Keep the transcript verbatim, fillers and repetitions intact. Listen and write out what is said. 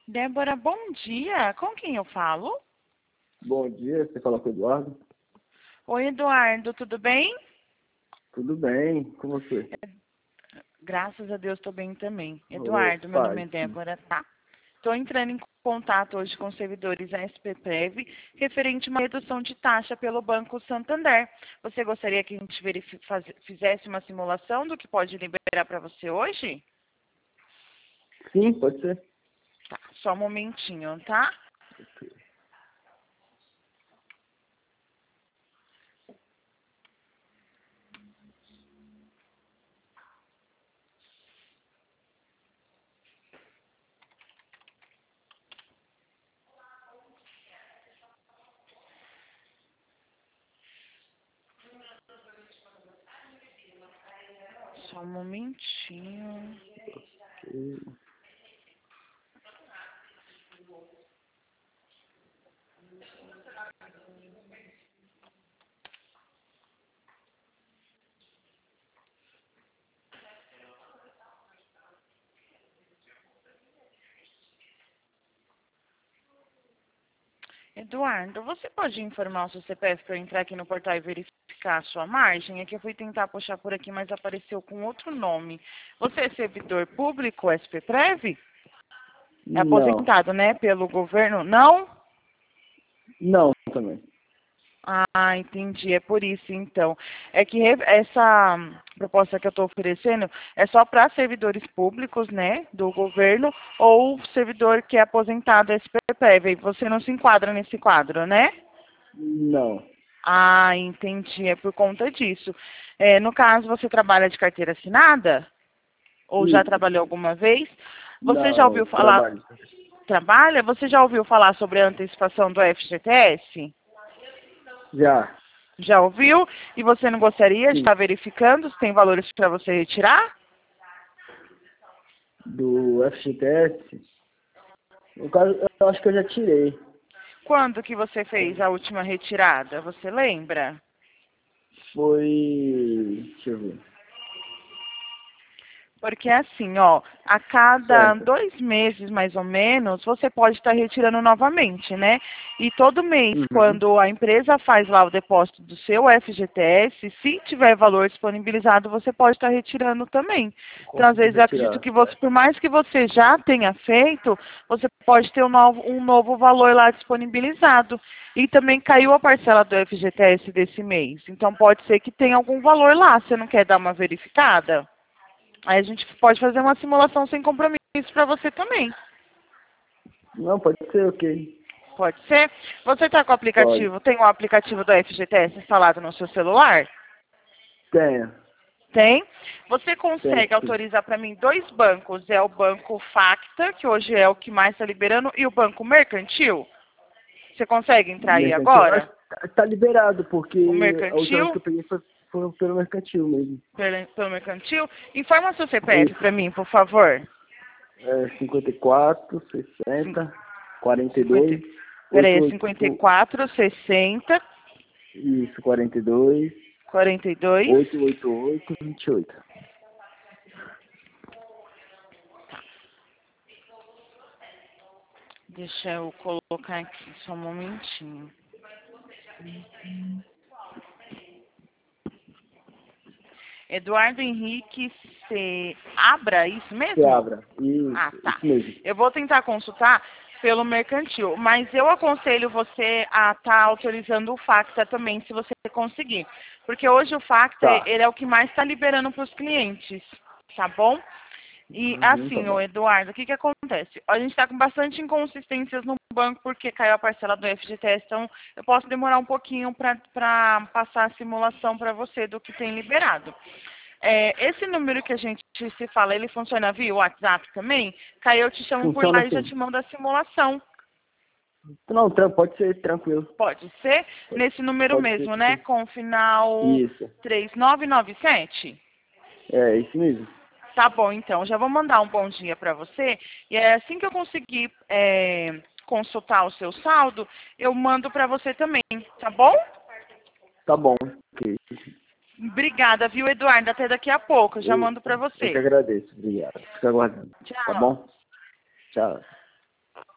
Débora, bom dia. Com quem eu falo? Bom dia, você fala com o Eduardo? Oi, Eduardo, tudo bem? Tudo bem, com você? Graças a Deus, estou bem também. Ô, Eduardo, meu nome pai, é sim. Débora, tá? Estou entrando em contato hoje com os servidores da S P Prev, referente a uma redução de taxa pelo Banco Santander. Você gostaria que a gente verifi- faz- fizesse uma simulação do que pode liberar para você hoje? Sim, pode ser. Tá, só um momentinho, tá? Só um momentinho. Eduardo, você pode informar o seu C P F para eu entrar aqui no portal e verificar a sua margem? É que eu fui tentar puxar por aqui, mas apareceu com outro nome. Você é servidor público, S P Prev? É Não, aposentado, né, pelo governo? Não? não também. Ah, entendi. É por isso, então. É que re- essa hum, proposta que eu estou oferecendo é só para servidores públicos, né, do governo, ou servidor que é aposentado S P Prev. E você não se enquadra nesse quadro, né? Não, Ah, entendi. É por conta disso. É, no caso, você trabalha de carteira assinada? Ou já isso. trabalhou alguma vez? Você já Não, ouviu falar... trabalho. Trabalha? Você já ouviu falar sobre a antecipação do F G T S? Já, Já ouviu? E você não gostaria de sim. estar verificando se tem valores para você retirar? Do F G T S, no caso, eu acho que eu já tirei. Quando que você fez a última retirada? Você lembra? Foi, deixa eu ver. Porque assim, ó, a cada Certo. dois meses, mais ou menos, você pode estar retirando novamente, né? E todo mês, Uhum. quando a empresa faz lá o depósito do seu F G T S, se tiver valor disponibilizado, você pode estar retirando também. Então, às Consegui vezes, eu acredito retirar, que você, certo. por mais que você já tenha feito, você pode ter um novo, um novo valor lá disponibilizado. E também caiu a parcela do F G T S desse mês. Então, pode ser que tenha algum valor lá. Você não quer dar uma verificada? Aí a gente pode fazer uma simulação sem compromisso para você também. Não, pode ser, ok. Pode ser? Você está com o Pode. aplicativo, tem o aplicativo do F G T S instalado no seu celular? Tenha. Tem. Você Tem, consegue sim. autorizar para mim dois bancos? É o Banco Facta, que hoje é o que mais está liberando, e o Banco Mercantil? Você consegue entrar aí Mercantil, eu agora? acho que tá tá liberado, porque O a última vez Mercantil? que eu peguei foi, foi pelo mercantil mesmo. Pelo, pelo Mercantil? Informa seu C P F Isso. para mim, por favor. É cinquenta e quatro, Cin- sessenta, quarenta e cinquenta, dois, peraí, oitenta é e cinquenta e oito, quatro, sessenta, isso, quarenta e dois, quarenta e dois. oitocentos e oitenta e oito, vinte e oito. Deixa eu colocar aqui só um momentinho. Eduardo Henrique se abra, isso Se mesmo? abra. Ah, Isso, tá. isso mesmo. Eu vou tentar consultar pelo mercantil, mas eu aconselho você a estar autorizando o Facta também, se você conseguir. Porque hoje o Facta, Tá. ele é o que mais está liberando para os clientes, tá bom? E Uhum, tá assim, ô bom. Eduardo, o que que acontece? A gente está com bastante inconsistências no banco porque caiu a parcela do F G T S, então eu posso demorar um pouquinho para passar a simulação para você do que tem liberado. É, esse número que a gente se fala, ele funciona via WhatsApp também? Caiu, eu te chamo por Funciona lá e já assim. te mando a simulação. Não, tran- pode ser tranquilo. Pode ser? Pode, Nesse número pode ser mesmo, né? sim. Com o final Isso. três nove nove sete? É, isso mesmo. Tá bom, então. Já vou mandar um bom dia para você. E é assim que eu conseguir é, consultar o seu saldo, eu mando para você também, tá bom? Tá bom. Ok. Obrigada, viu, Eduardo? Até daqui a pouco. Eu já Eu, mando para eu que você. agradeço. Obrigado. Fica aguardando. Tá Tchau. bom? Tchau.